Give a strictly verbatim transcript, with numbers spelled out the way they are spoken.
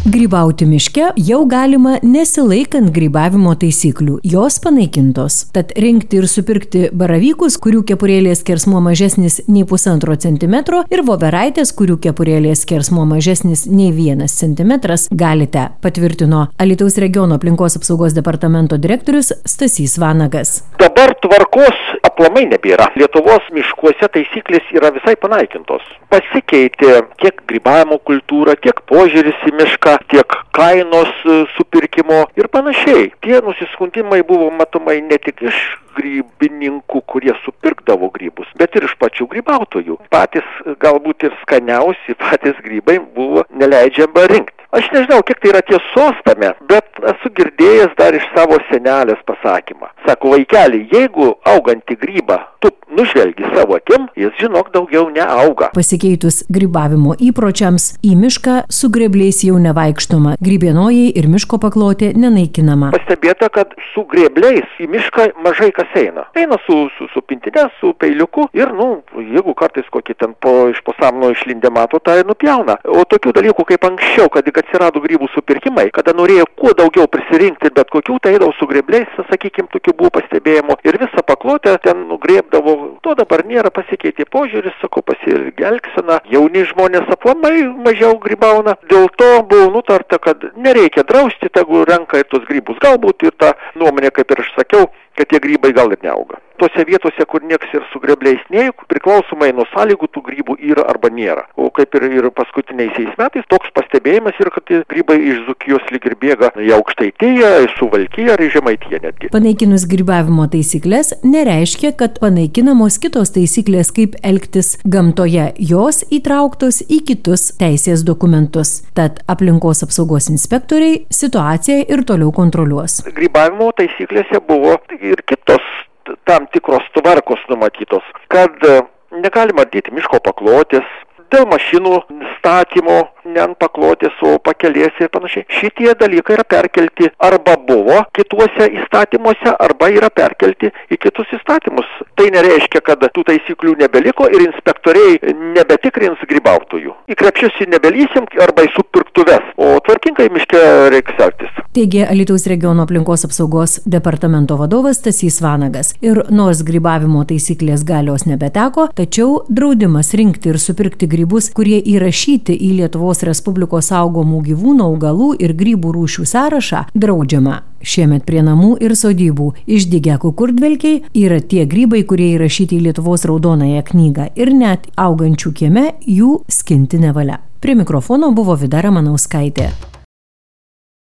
Grybauti miške jau galima nesilaikant grybavimo taisyklių, jos panaikintos. Tad rinkti ir supirkti baravykus, kurių kepurėlės skersmuo mažesnis nei pusantro centimetro ir voveraitės, kurių kepurėlės skersmuo mažesnis nei vienas centimetras, galite, patvirtino Alytaus regiono aplinkos apsaugos departamento direktorius Stasys Vanagas. Dabar tvarkos aplamai nebėra. Lietuvos miškuose taisyklės yra visai panaikintos. Pasikeitė tiek grybavimo kultūra, tiek požiūris į mišką, tiek kainos supirkimo ir panašiai. Tie nusiskundimai buvo matomai ne tik iš grybininkų, kurie supirkdavo grybus, bet ir iš pačių grybautojų. Patys galbūt ir skaniausi patys grybai buvo neleidžiama rinkti. Aš nežinau, kiek tai yra tiesos tame, bet esu girdėjęs dar iš savo senelės pasakymą. Sako, vaikeli, jeigu augantį grybą tu nužvelgi savo akim, jis, žinok, daugiau neauga. Pasikeitus grybavimo įpročiams, į mišką su grėbliais jau nevaikštoma, grybienojai ir miško paklotė nenaikinama. Pastebėta, kad su grėbliais į mišką mažai kas eina. Eina su, su, su pintine, su peiliuku ir, nu, jeigu kartais kokį ten po, iš po samno išlindę mato, tai nupjauna. O tokių dalykų kaip anksčiau, kad atsirado grybų supirkimai, kada norėjo kuo daugiau prisirinkti, bet kokių tai eidavo su grėbliais, sakykime, tokių buvo pastebėjimo ir visą paklotę ten nugrėbdavo. To dabar nėra, pasikeitė požiūris, sakau, pasielgsena. Jauni žmonės aplamai mažiau grybauna. Dėl to buvo nutarta, kad nereikia drausti, tegu renka ir tos grybus. Galbūt ir ta nuomonė, kaip ir aš sakiau, kad tie grybai gal ir neauga. Tose vietose, kur nieks ir su grėbliais neėjo, priklausomai nuo sąlygų tų grybų yra arba nėra. O kaip ir, ir paskutiniaisiais metais toks pastebėjimas yra, kad tie grybai iš Dzūkijos lyg ir bėga į Aukštaitiją, į Suvalkiją ar į Žemaitiją netgi. Panaikinus grybavimo taisyklės nereiškia, kad panaikinamos kitos taisyklės, kaip elgtis gamtoje. Jos įtrauktos į kitus teisės dokumentus. Tad aplinkos apsaugos inspektoriai situaciją ir toliau kontroliuos. Grybavimo taisyklėse buvo ir kitos tam tikros tvarkos numatytos, kad negalima ardyti miško paklotės, dėl mašinų statymo, ne ant paklotės, o pakelėse ir panašiai. Šitie dalykai yra perkelti arba buvo kituose įstatymuose, arba yra perkelti į kitus įstatymus. Tai nereiškia, kad tų taisyklių nebeliko ir inspektoriai nebetikrins grybautojų. Į krepšius nebelysim arba į supirktuves, o tvarkingai miške reiks elgtis. Teigė Alytaus regiono aplinkos apsaugos departamento vadovas Stasys Vanagas. Ir nors grybavimo taisyklės galios nebeteko, tačiau draudimas rinkti ir supirkti grybus, kurie įrašyti į Lietuvos Respublikos saugomų gyvūnų, augalų ir grybų rūšių sąrašą, draudžiama. Šiemet prie namų ir sodybų išdygę kukurdvelkiai yra tie grybai, kurie įrašyti į Lietuvos raudonąją knygą ir net augančių kieme jų skinti nevalia. Prie mikrofono buvo Vida Ramanauskaitė.